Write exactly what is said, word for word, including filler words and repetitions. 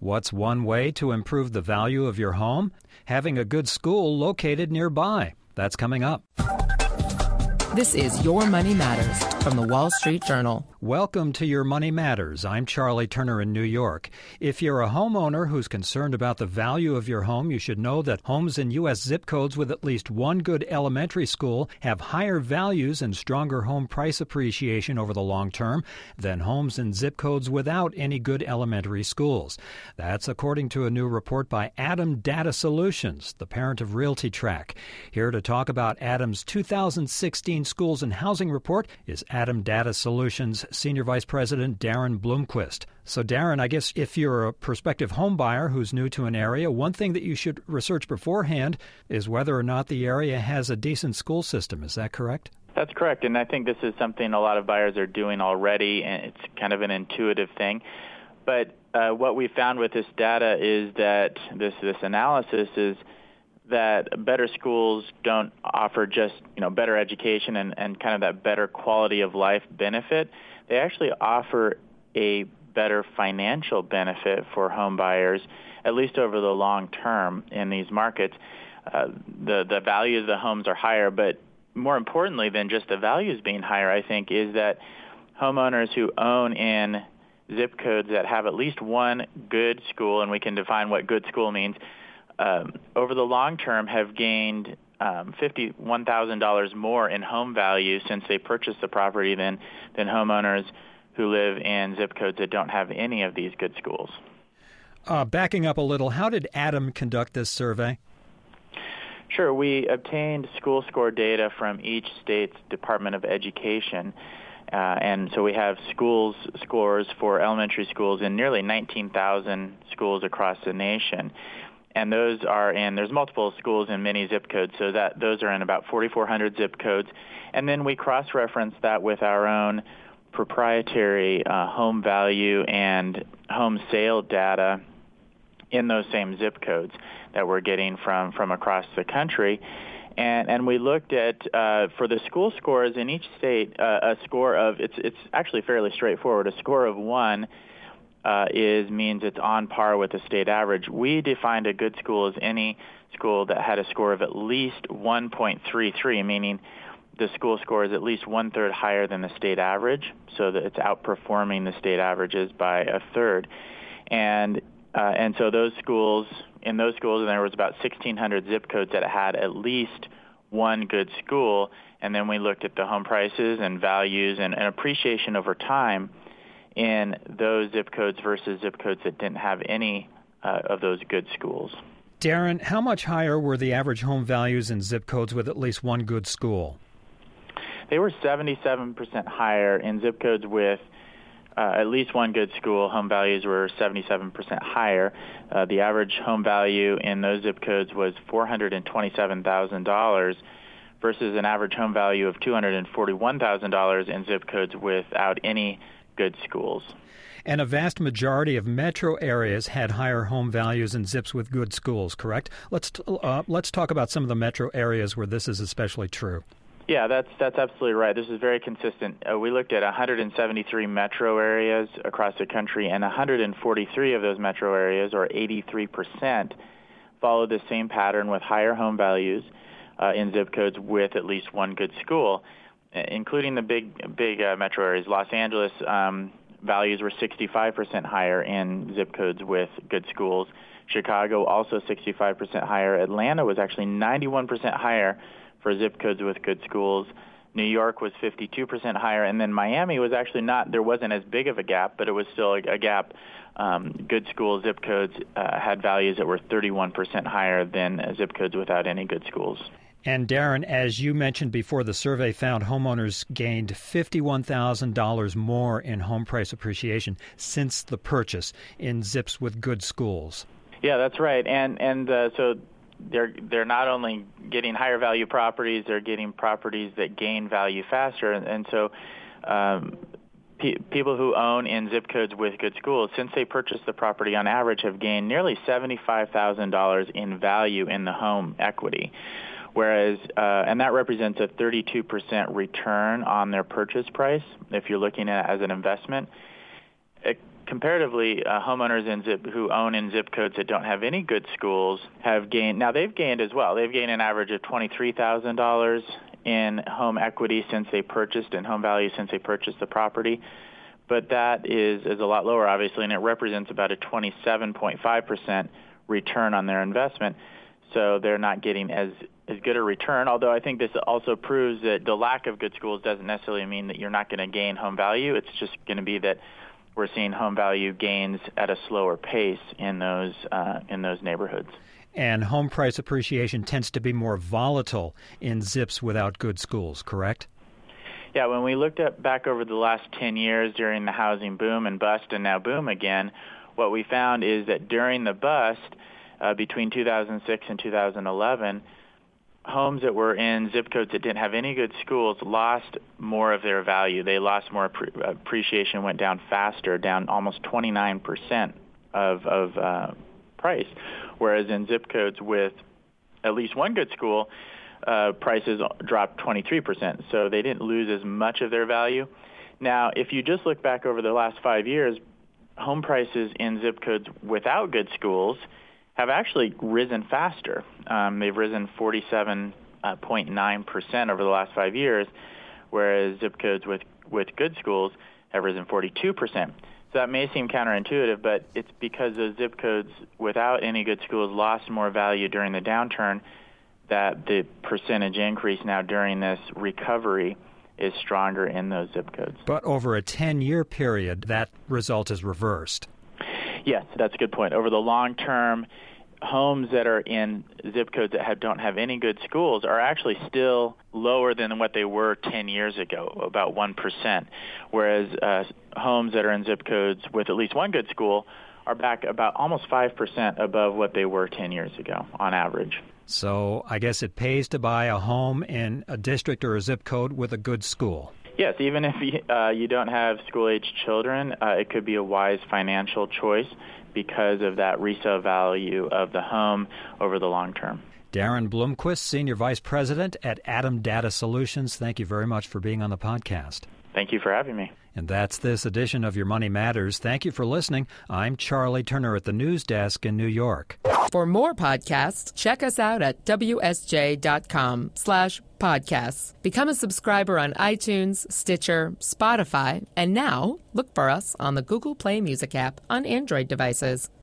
What's one way to improve the value of your home? Having a good school located nearby. That's coming up. This is Your Money Matters from the Wall Street Journal. Welcome to Your Money Matters. I'm Charlie Turner in New York. If you're a homeowner who's concerned about the value of your home, you should know that homes in U S zip codes with at least one good elementary school have higher values and stronger home price appreciation over the long term than homes in zip codes without any good elementary schools. That's according to a new report by Adam Data Solutions, the parent of RealtyTrack. Here to talk about Adam's two thousand sixteen Schools and Housing Report is Adam Data Solutions Senior Vice President Darren Bloomquist. So, Darren, I guess if you're a prospective home buyer who's new to an area, one thing that you should research beforehand is whether or not the area has a decent school system. Is that correct? That's correct, and I think this is something a lot of buyers are doing already, and it's kind of an intuitive thing. But uh, what we found with this data is that this this analysis is that better schools don't offer just, you know, better education and, and kind of that better quality of life benefit. They actually offer a better financial benefit for home buyers, at least over the long term in these markets. Uh, the, the value of the homes are higher, but more importantly than just the values being higher, I think, is that homeowners who own in zip codes that have at least one good school, and we can define what good school means, Um, over the long term have gained um, fifty-one thousand dollars more in home value since they purchased the property than, than homeowners who live in zip codes that don't have any of these good schools. Uh, backing up a little, how did Adam conduct this survey? Sure. We obtained school score data from each state's Department of Education. Uh, and so we have schools scores for elementary schools in nearly nineteen thousand schools across the nation. And those are in, there's multiple schools in many zip codes, so that those are in about forty-four hundred zip codes. And then we cross-reference that with our own proprietary uh, home value and home sale data in those same zip codes that we're getting from, from across the country. And, and we looked at, uh, for the school scores in each state, uh, a score of, it's, it's actually fairly straightforward, a score of one Uh, is means it's on par with the state average. We defined a good school as any school that had a score of at least one point three three, meaning the school score is at least one-third higher than the state average, so that it's outperforming the state averages by a third. And uh, and so those schools, in those schools, there was about sixteen hundred zip codes that had at least one good school, and then we looked at the home prices and values and, and appreciation over time in those zip codes versus zip codes that didn't have any uh, of those good schools. Darren, how much higher were the average home values in zip codes with at least one good school? They were seventy-seven percent higher in zip codes with uh, at least one good school. Home values were seventy-seven percent higher. Uh, the average home value in those zip codes was four hundred twenty-seven thousand dollars versus an average home value of two hundred forty-one thousand dollars in zip codes without any good schools. And a vast majority of metro areas had higher home values in zips with good schools, correct? Let's t- uh, let's talk about some of the metro areas where this is especially true. Yeah, that's that's absolutely right. This is very consistent. Uh, we looked at one hundred seventy-three metro areas across the country, and one hundred forty-three of those metro areas, or eighty-three percent, followed the same pattern with higher home values uh, in zip codes with at least one good school, including the big big uh, metro areas. Los Angeles um, values were sixty-five percent higher in zip codes with good schools. Chicago also sixty-five percent higher. Atlanta was actually ninety-one percent higher for zip codes with good schools. New York was fifty-two percent higher, and then Miami was actually not, there wasn't as big of a gap, but it was still a, a gap. Um, good school zip codes uh, had values that were thirty-one percent higher than uh, zip codes without any good schools. And Darren, as you mentioned before, the survey found homeowners gained fifty-one thousand dollars more in home price appreciation since the purchase in zips with good schools. Yeah, that's right. And and uh, so they're they're not only getting higher value properties, they're getting properties that gain value faster. And, and so um, pe- people who own in zip codes with good schools, since they purchased the property on average, have gained nearly seventy-five thousand dollars in value in the home equity. Whereas, uh, and that represents a thirty-two percent return on their purchase price if you're looking at it as an investment. It, comparatively, uh, homeowners in zip who own in zip codes that don't have any good schools have gained. Now they've gained as well. They've gained an average of twenty-three thousand dollars in home equity since they purchased, and home value since they purchased the property. But that is is a lot lower, obviously, and it represents about a twenty-seven point five percent return on their investment. So they're not getting as as good a return, although I think this also proves that the lack of good schools doesn't necessarily mean that you're not going to gain home value. It's just going to be that we're seeing home value gains at a slower pace in those uh, in those neighborhoods. And home price appreciation tends to be more volatile in zips without good schools, correct? Yeah, when we looked at back over the last ten years during the housing boom and bust and now boom again, what we found is that during the bust, uh, between two thousand six and two thousand eleven, homes that were in zip codes that didn't have any good schools lost more of their value. They lost more appreciation, went down faster, down almost twenty-nine percent of, of uh, price, whereas in zip codes with at least one good school, uh, prices dropped twenty-three percent. So they didn't lose as much of their value. Now, if you just look back over the last five years, home prices in zip codes without good schools have actually risen faster. Um, they've risen forty-seven point nine percent over the last five years, whereas zip codes with, with good schools have risen forty-two percent. So that may seem counterintuitive, but it's because those zip codes without any good schools lost more value during the downturn that the percentage increase now during this recovery is stronger in those zip codes. But over a ten-year period, that result is reversed. Yes, that's a good point. Over the long term, homes that are in zip codes that have, don't have any good schools are actually still lower than what they were ten years ago, about one percent, whereas uh, homes that are in zip codes with at least one good school are back about almost five percent above what they were ten years ago on average. So I guess it pays to buy a home in a district or a zip code with a good school. Yes, even if you, uh, you don't have school-age children, uh, it could be a wise financial choice because of that resale value of the home over the long term. Darren Bloomquist, Senior Vice President at Adam Data Solutions, thank you very much for being on the podcast. Thank you for having me. And that's this edition of Your Money Matters. Thank you for listening. I'm Charlie Turner at the News Desk in New York. For more podcasts, check us out at W S J dot com slash podcasts. Become a subscriber on iTunes, Stitcher, Spotify, and now look for us on the Google Play Music app on Android devices.